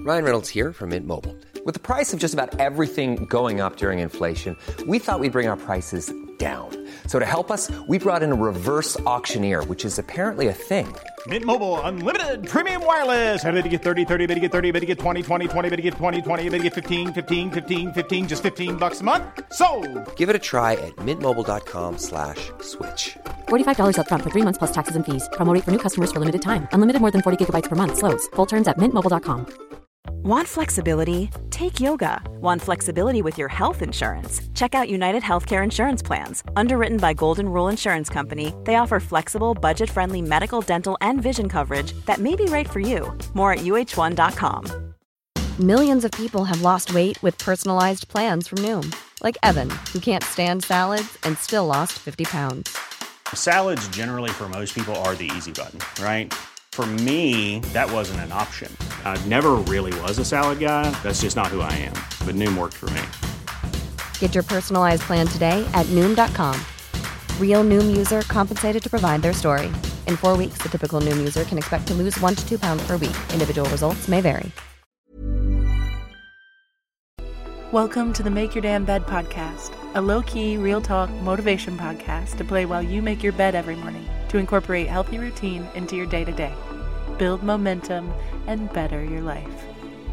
Ryan Reynolds here from Mint Mobile. With the price of just about everything going up during inflation, we thought we'd bring our prices down. So to help us, we brought in a reverse auctioneer, which is apparently a thing. Mint Mobile Unlimited Premium Wireless. How to get 30, 30, bit to get 30, bit to get 20, 20, 20, bit to get 20, 20, bit to get 15, 15, 15, 15, just $15 a month? Sold! Give it a try at mintmobile.com/switch. $45 up front for 3 months plus taxes and fees. Promo rate for new customers for limited time. Unlimited more than 40 gigabytes per month. Slows full terms at mintmobile.com. Want flexibility? Take yoga. Want flexibility with your health insurance? Check out United Healthcare Insurance Plans. Underwritten by Golden Rule Insurance Company, they offer flexible, budget-friendly medical, dental, and vision coverage that may be right for you. More at uh1.com. Millions of people have lost weight with personalized plans from Noom. Like Evan, who can't stand salads and still lost 50 pounds. Salads generally for most people are the easy button, right? For me, that wasn't an option. I never really was a salad guy. That's just not who I am. But Noom worked for me. Get your personalized plan today at Noom.com. Real Noom user compensated to provide their story. In 4 weeks, the typical Noom user can expect to lose 1 to 2 pounds per week. Individual results may vary. Welcome to the Make Your Damn Bed podcast, a low-key, real-talk motivation podcast to play while you make your bed every morning to incorporate healthy routine into your day-to-day, build momentum, and better your life.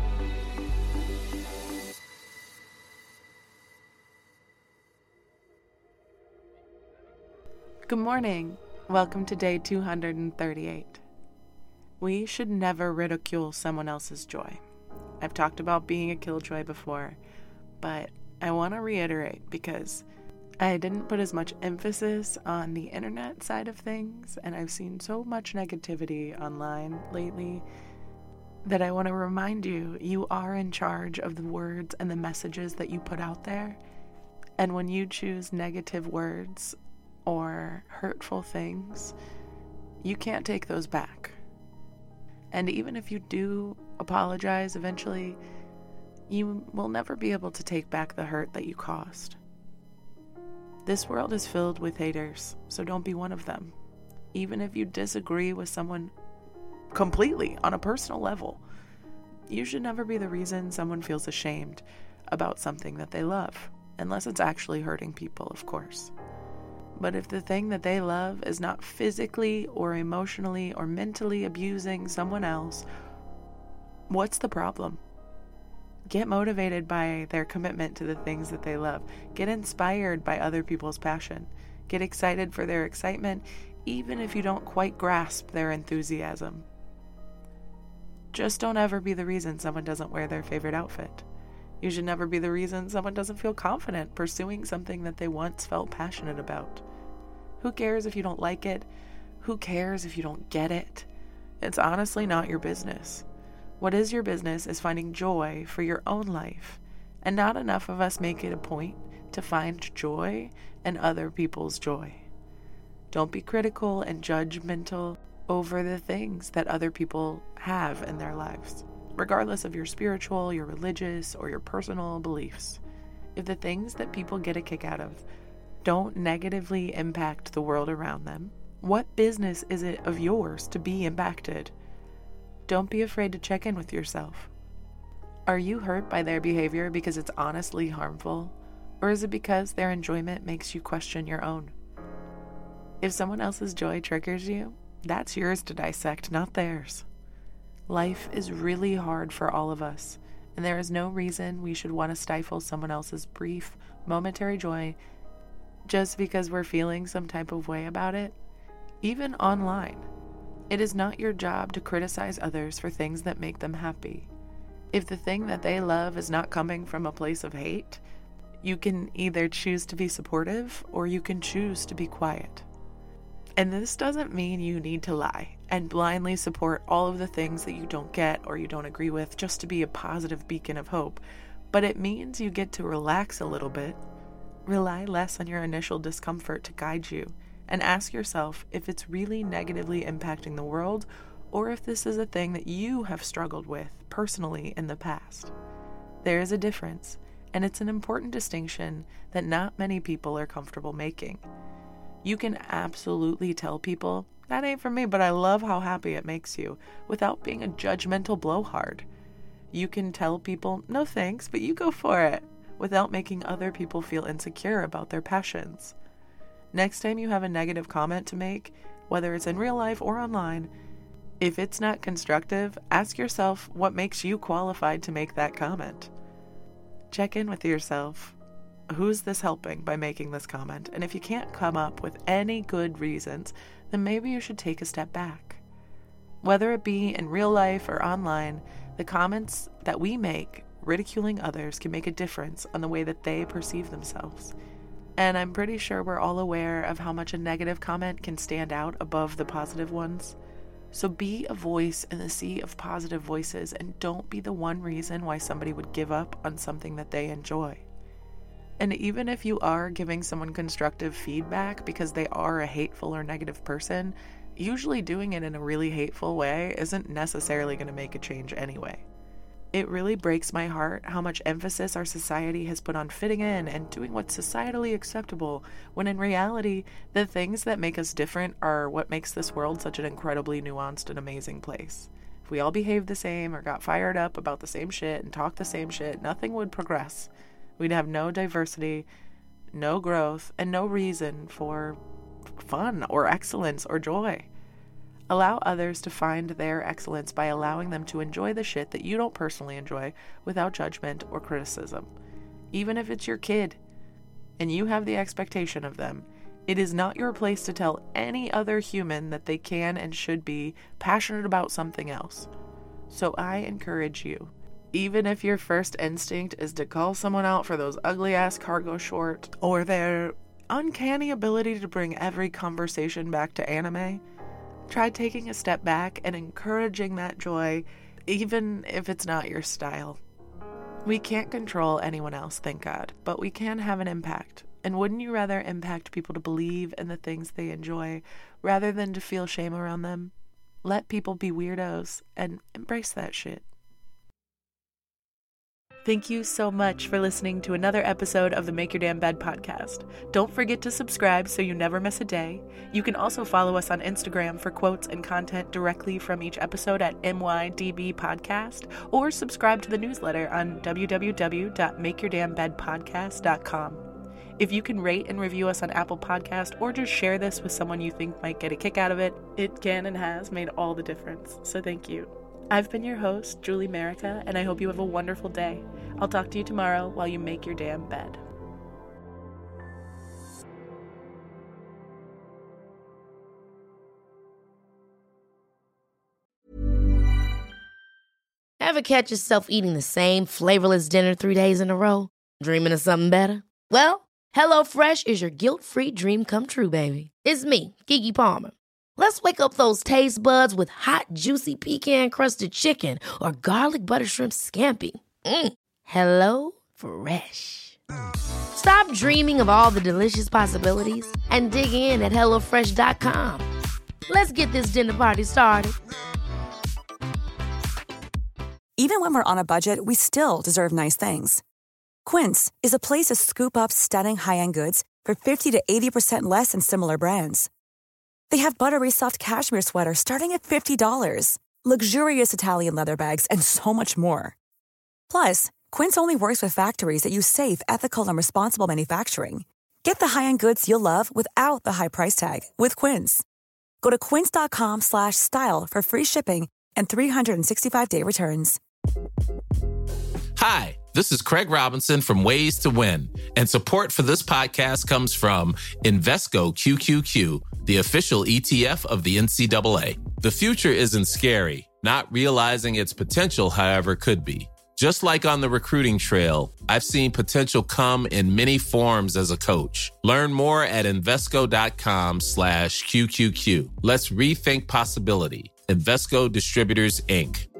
Good morning. Welcome to day 238. We should never ridicule someone else's joy. I've talked about being a killjoy before, but I want to reiterate because I didn't put as much emphasis on the internet side of things, and I've seen so much negativity online lately that I want to remind you, you are in charge of the words and the messages that you put out there. And when you choose negative words or hurtful things, you can't take those back. And even if you do apologize eventually, you will never be able to take back the hurt that you caused. This world is filled with haters, so don't be one of them. Even if you disagree with someone completely on a personal level, you should never be the reason someone feels ashamed about something that they love, unless it's actually hurting people, of course. But if the thing that they love is not physically or emotionally or mentally abusing someone else, what's the problem? Get motivated by their commitment to the things that they love. Get inspired by other people's passion. Get excited for their excitement, even if you don't quite grasp their enthusiasm. Just don't ever be the reason someone doesn't wear their favorite outfit. You should never be the reason someone doesn't feel confident pursuing something that they once felt passionate about. Who cares if you don't like it? Who cares if you don't get it? It's honestly not your business. What is your business is finding joy for your own life, and not enough of us make it a point to find joy in other people's joy. Don't be critical and judgmental over the things that other people have in their lives, regardless of your spiritual, your religious, or your personal beliefs. If the things that people get a kick out of don't negatively impact the world around them, what business is it of yours to be impacted? Don't be afraid to check in with yourself. Are you hurt by their behavior because it's honestly harmful? Or is it because their enjoyment makes you question your own? If someone else's joy triggers you, that's yours to dissect, not theirs. Life is really hard for all of us, and there is no reason we should want to stifle someone else's brief, momentary joy just because we're feeling some type of way about it, even online. It is not your job to criticize others for things that make them happy. If the thing that they love is not coming from a place of hate, you can either choose to be supportive or you can choose to be quiet. And this doesn't mean you need to lie and blindly support all of the things that you don't get or you don't agree with just to be a positive beacon of hope. But it means you get to relax a little bit, rely less on your initial discomfort to guide you, and ask yourself if it's really negatively impacting the world or if this is a thing that you have struggled with personally in the past. There is a difference, and it's an important distinction that not many people are comfortable making. You can absolutely tell people, that ain't for me, but I love how happy it makes you, without being a judgmental blowhard. You can tell people, no thanks, but you go for it, without making other people feel insecure about their passions. Next time you have a negative comment to make, whether it's in real life or online, if it's not constructive, ask yourself what makes you qualified to make that comment. Check in with yourself. Who's this helping by making this comment? And if you can't come up with any good reasons, then maybe you should take a step back. Whether it be in real life or online, the comments that we make ridiculing others can make a difference on the way that they perceive themselves. And I'm pretty sure we're all aware of how much a negative comment can stand out above the positive ones. So be a voice in the sea of positive voices, and don't be the one reason why somebody would give up on something that they enjoy. And even if you are giving someone constructive feedback because they are a hateful or negative person, usually doing it in a really hateful way isn't necessarily going to make a change anyway. It really breaks my heart how much emphasis our society has put on fitting in and doing what's societally acceptable, when in reality, the things that make us different are what makes this world such an incredibly nuanced and amazing place. If we all behaved the same or got fired up about the same shit and talked the same shit, nothing would progress. We'd have no diversity, no growth, and no reason for fun or excellence or joy. Allow others to find their excellence by allowing them to enjoy the shit that you don't personally enjoy without judgment or criticism. Even if it's your kid and you have the expectation of them, it is not your place to tell any other human that they can and should be passionate about something else. So I encourage you, even if your first instinct is to call someone out for those ugly-ass cargo shorts or their uncanny ability to bring every conversation back to anime, try taking a step back and encouraging that joy, even if it's not your style. We can't control anyone else, thank God, but we can have an impact. And wouldn't you rather impact people to believe in the things they enjoy rather than to feel shame around them? Let people be weirdos and embrace that shit. Thank you so much for listening to another episode of the Make Your Damn Bed podcast. Don't forget to subscribe so you never miss a day. You can also follow us on Instagram for quotes and content directly from each episode at MYDB Podcast, or subscribe to the newsletter on www.makeyourdamnbedpodcast.com. If you can rate and review us on Apple Podcast, or just share this with someone you think might get a kick out of it, it can and has made all the difference. So thank you. I've been your host, Julie Merica, and I hope you have a wonderful day. I'll talk to you tomorrow while you make your damn bed. Ever catch yourself eating the same flavorless dinner 3 days in a row? Dreaming of something better? Well, HelloFresh is your guilt-free dream come true, baby. It's me, Keke Palmer. Let's wake up those taste buds with hot, juicy pecan-crusted chicken or garlic butter shrimp scampi. Hello Fresh. Stop dreaming of all the delicious possibilities and dig in at HelloFresh.com. Let's get this dinner party started. Even when we're on a budget, we still deserve nice things. Quince is a place to scoop up stunning high-end goods for 50 to 80% less than similar brands. They have buttery soft cashmere sweaters starting at $50, luxurious Italian leather bags, and so much more. Plus, Quince only works with factories that use safe, ethical, and responsible manufacturing. Get the high-end goods you'll love without the high price tag with Quince. Go to quince.com/style for free shipping and 365-day returns. Hi, this is Craig Robinson from Ways to Win, and support for this podcast comes from Invesco QQQ, the official ETF of the NCAA. The future isn't scary. Not realizing its potential, however, could be. Just like on the recruiting trail, I've seen potential come in many forms as a coach. Learn more at Invesco.com/QQQ. Let's rethink possibility. Invesco Distributors, Inc.